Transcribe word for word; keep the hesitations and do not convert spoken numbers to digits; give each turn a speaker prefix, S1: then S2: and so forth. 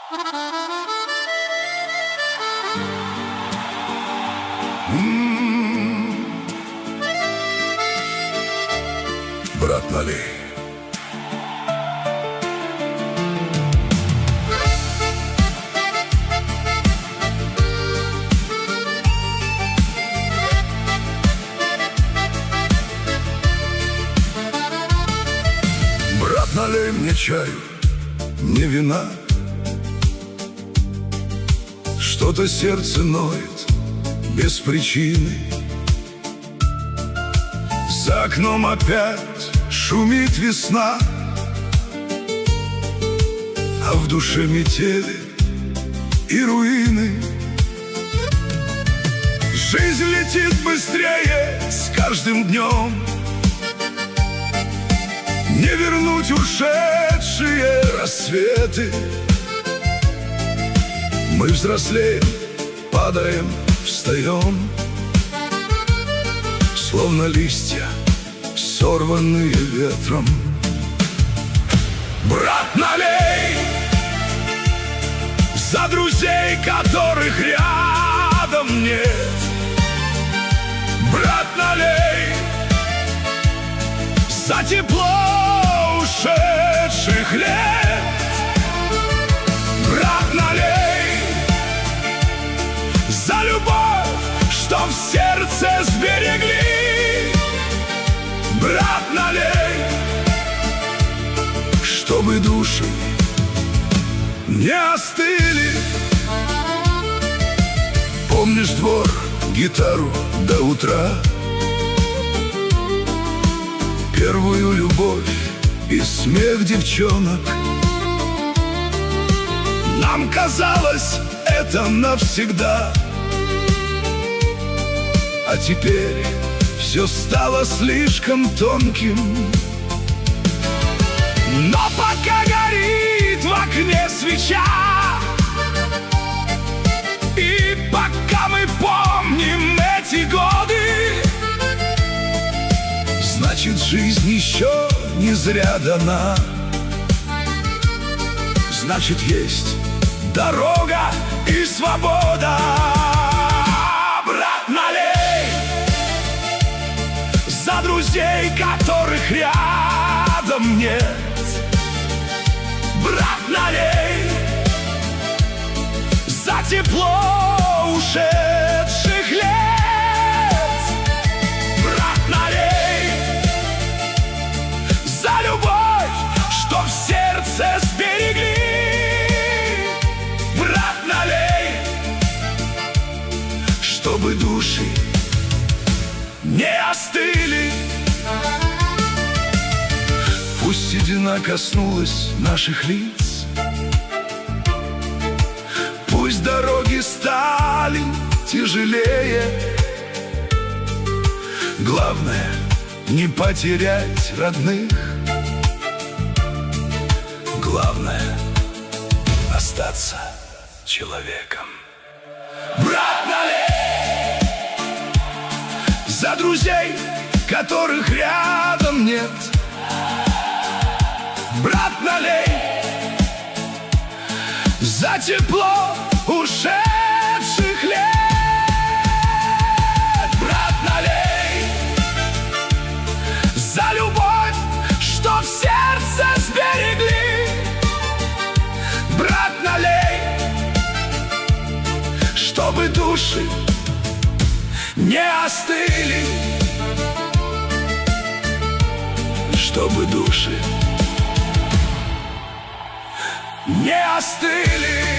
S1: М-м-м. Брат, налей. Брат, налей мне чаю, не вина. Что-то сердце ноет без причины. За окном опять шумит весна, а в душе метели и руины. Жизнь летит быстрее с каждым днем, не вернуть ушедшие рассветы. Мы взрослеем, падаем, встаем, словно листья, сорванные ветром. Брат, налей за друзей, которых рядом нет. Брат, налей за тепло ушедших лет. Брат, налей за любовь, что в сердце сберегли. Брат, налей, чтобы души не остыли. Помнишь двор, гитару до утра, первую любовь и смех девчонок? Нам казалось, это навсегда, а теперь все стало слишком тонким. Но пока горит в окне свеча, и пока мы помним эти годы, значит, жизнь еще не зря дана. Значит, есть дорога и свобода. Брат, налей за друзей, которых рядом нет. Брат, налей за тепло ушедших лет. Брат, налей за любовь, что в сердце сберегли. Брат, налей, чтобы души не остыли. Пусть седина коснулась наших лиц, пусть дороги стали тяжелее. Главное — не потерять родных. Главное — остаться человеком. Брат, налей за друзей, которых рядом нет. Брат, налей за тепло ушедших лет. Брат, налей за любовь, что в сердце сберегли. Брат, налей, чтобы души не остыли. Чтобы души не остыли.